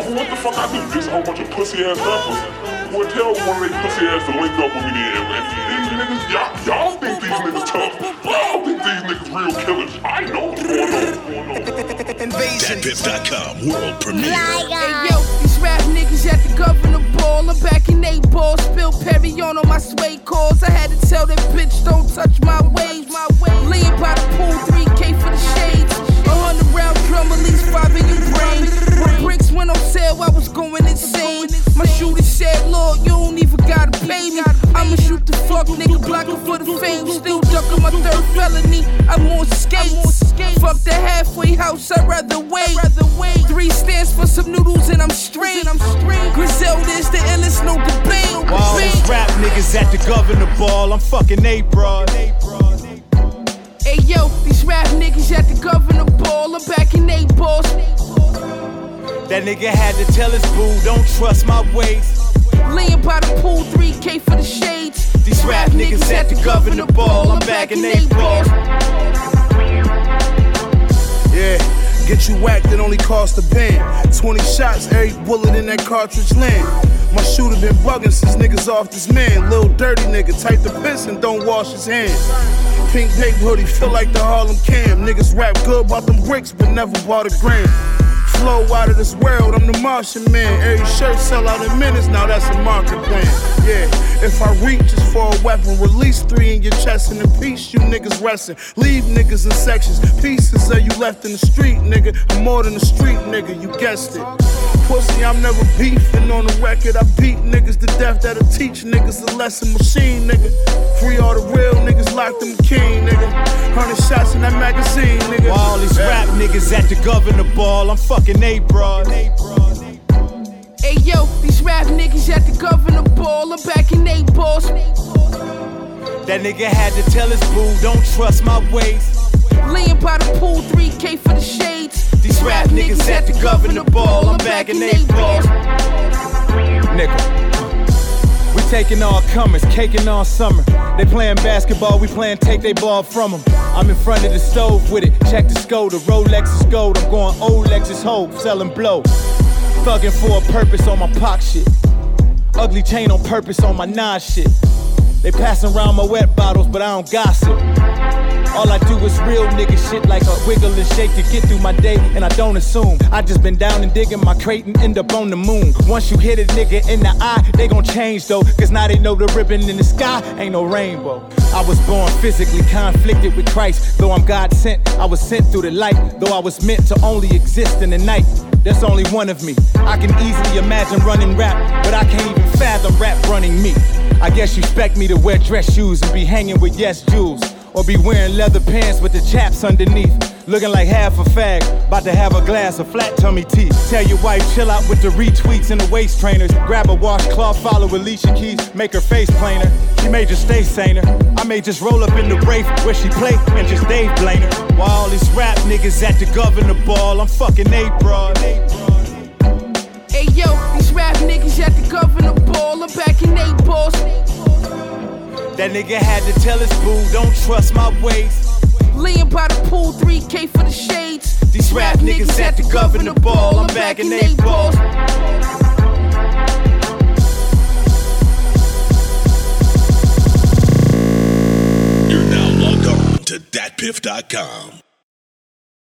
what the fuck I do? This whole bunch of pussy ass rappers. Well, tell one of they pussy ass to link up with me then. And these niggas, y'all think these niggas tough. Y'all think these niggas real killers. I know what's going on. Invasion. DatPiff.com world premiere. Hey yo, these rap niggas at the governor ball. I'm back in 8 ball. Spill Perry on my sway calls. I had to tell that bitch don't touch my waves. Lean by the pool, 3K for the shades. 100 round drum, at least 5 in your brain. When bricks went on sale, I was going insane. My shooter said, Lord, you don't even gotta pay me. I'ma shoot the fuck nigga, blocking for the fame. Still ducking my 3rd felony. I'm on skates. Fuck the halfway house, I'd rather wait. 3 stands for some noodles and I'm straight. Griselda is the illest, no debate. While all these rap niggas at the governor ball, I'm fucking A-Broad. Hey yo, these rap niggas at the governor ball. I'm back in 8 balls. That nigga had to tell his boo, don't trust my ways. Laying by the pool, 3K for the shades. These rap niggas at the governor ball. I'm back in 8 balls. Yeah, get you whacked, it only cost a band. 20 shots, every bullet in that cartridge land. My shooter been bugging since niggas off this man. Little dirty nigga, type the piss and don't wash his hands. Pink tape hoodie, feel like the Harlem Cam. Niggas rap good about them bricks, but never bought a gram. Flow out of this world, I'm the Martian man. Every shirt sell out in minutes, now that's a market plan. Yeah, if I reach it's for a weapon, release 3 in your chest and in peace you niggas resting. Leave niggas in sections, pieces of you left in the street, nigga. I'm more than a street nigga, you guessed it. Pussy, I'm never beefing on the record. I beat niggas to death, that'll teach niggas a lesson machine, nigga. Free all the real niggas, lock them king, nigga. 100 shots in that magazine, nigga. While all these rap niggas at the governor ball, I'm fucking A-Broad. Hey yo, these rap niggas at the governor ball. I'm back in 8 balls. That nigga had to tell his boo, don't trust my ways. Laying by the pool, 3K for the shades. These rap niggas at the governor ball. I'm back in 8 balls. Nigga, we taking all comers, caking all summer. They playing basketball, we playing take they ball from them. I'm in front of the stove with it, check the score. The Rolex is gold, I'm going old Lexus Hope, selling blow. Thugging for a purpose on my Pac shit. Ugly chain on purpose on my Nas shit. They passing around my wet bottles, but I don't gossip. All I do is real nigga shit like a wiggle and shake to get through my day, and I don't assume. I just been down and digging my crate and end up on the moon. Once you hit a nigga in the eye, they gon' change though, cause now they know the ribbon in the sky ain't no rainbow. I was born physically conflicted with Christ. Though I'm God sent, I was sent through the light. Though I was meant to only exist in the night. There's only one of me. I can easily imagine running rap, but I can't even fathom rap running me. I guess you expect me to wear dress shoes and be hanging with Yes Jules, or be wearing leather pants with the chaps underneath. Looking like half a fag, about to have a glass of flat tummy tea. Tell your wife chill out with the retweets and the waist trainers. Grab a washcloth, follow Alicia Keys, make her face plainer. She may just stay saner. I may just roll up in the Wraith where she play and just Dave Blainer. While all these rap niggas at the governor ball, I'm fucking A-Broad. Hey yo, these rap niggas at the governor ball. I'm back in 8 balls. That nigga had to tell his boo, don't trust my ways. Laying by the pool, 3K for the shades. These rap niggas at the governor ball. I'm back in 8 balls. You're now logged on to DatPiff.com.